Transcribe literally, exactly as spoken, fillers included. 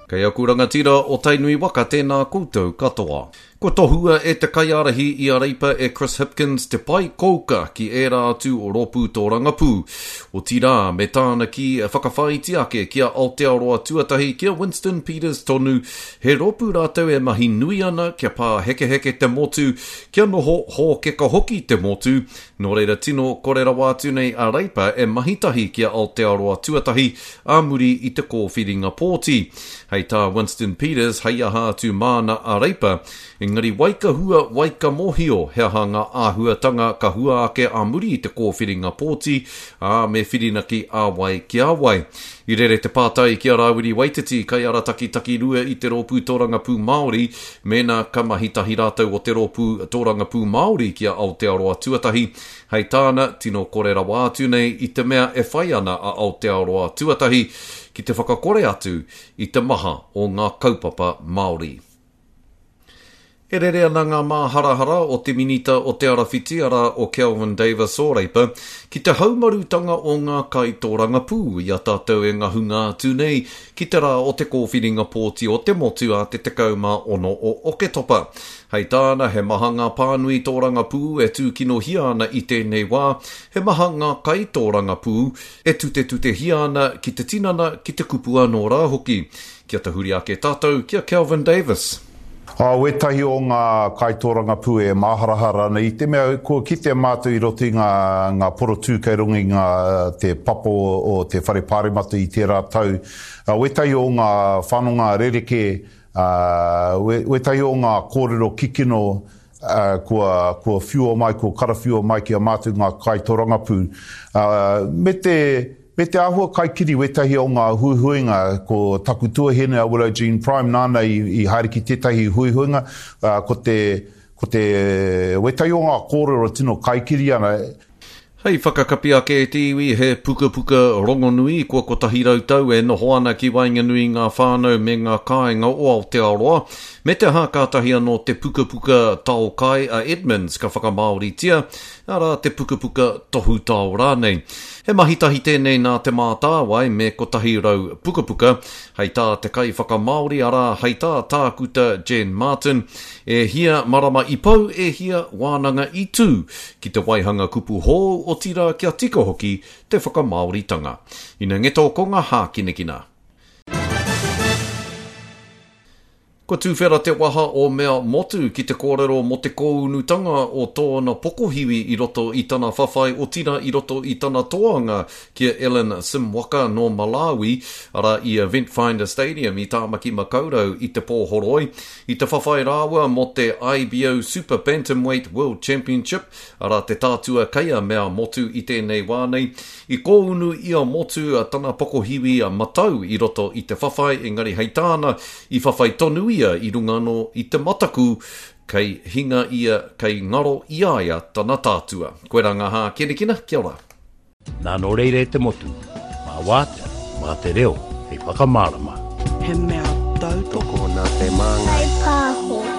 Kei aku rangatira o tainui waka tēnā koutou katoa. Ko tohua e te kaiarahi i a reipa e Chris Hipkins te pai kouka ki e rā atu o ropu tō rangapū. O tira me tāna ki e whakawhaiti ake kia Aotearoa tuatahi kia Winston Peters tonu. He ropu rātou e mahi nui ana kia pā heke heke te motu, kia noho ho keka hoki te motu. Nō reira tino korera wātu nei a reipa e mahitahi kia Aotearoa tuatahi a muri i te kōwhiringa pōti. Hei tā Winston Peters hei aha atu māna a reipa. Engari waika hua waika mohio hea hanga āhuatanga ka hua ake a muri i te kōwhiringa pōti a me whirinaki a wai ki a wai. I rere te pātai ki a Rawiri Waititi kai arataki taki rua i te ropu tōrangapū Māori mena ka mahitahi rātou o te ropu tōrangapū Māori ki a Aotearoa tuatahi. Hei tāna tino korera wātu nei i te mea e whai ana a Aotearoa tuatahi ki te whakakore atu i te maha o ngā kaupapa Māori. E rere ana ngā māharahara o te minita o te arawhiti ara o Kelvin Davis o reipa, ki te haumarutanga o ngā kaitōrangapū i a tātou e ngā hunga atu nei, ki te rā o te kōwhiringa pōti o te motu a te tekau mā ono o Oketopa. Hei tāna he maha ngā pānui tōrangapū e tūkino hiana i tēnei wā, he maha ngā kaitōrangapū e tute tute hiana ki te tinana ki te kupua no rā hoki. Kia te huri ake tātou, kia Kelvin Davis. Uh, wetahi o ngā kaitōrangapū e māharahara nei, te mea kua ki te mātou i roti ngā, ngā poro tūkairungi ngā te papo o te whare pāremata i tērā tau. Uh, wetahi o ngā whanonga rereke, uh, wetahi o ngā kōrero kikino uh, kua, kua whiua mai, kua karawhiua mai ki a mātou ngā kaitōrangapū. Uh, me te Me te āhua kaikiri wetahi o ngā huihuinga ko taku tuahine a Willow Jean Prime nāna i, i haeriki tētahi huihuinga, uh, ko te, ko te wetahi o ngā kōrero tino kaikiri ana. Hei whakakapi ake e te iwi he puka puka rongonui kua kotahi rautau e noho ana ki wainganui ngā whānau me ngā kāinga o Aotearoa. Me te hākātahi anō te puka puka tau kai a Edmonds ka whakamaoritia, ara te puka puka tohu tau rānei. He mahitahi tēnei nā te mātāwai me kotahi rau puka puka, hei tā te kai whakamaori ara hei tā tākuta Jen Martin, e hia marama i pau e hia wānanga i tū ki te waihanga kupu hō o tira kia tika hoki te whakamaoritanga. Ina ngeto ko ngā hākinekina. Ko tūwhera te waha o mea motu ki te kōrero mo te kōunutanga o tōna pokohiwi i roto i tana whawhai o tira i roto i tana toanga kia Ellen Simwaka no Malawi ara i Event Finder Stadium i Tāmaki Makaurau i te pōhoroi. I te whawhai rāua mo te I B O Super Bantamweight World Championship ara te tātua kaia mea motu i tēnei wānei. I kōunu i a motu a tana pokohiwi a matau i roto i te whawhai engari hei tāna i whawhai tonu i runga no i te mataku kei hinga ia kei ngaro iaia tana tātua. Koe ranga hā kerekina, kia ora. Nā no reire te motu, mā wātea, mā te reo, hei whakamārama. He mea tau toko nā te māngai. Hei pāho.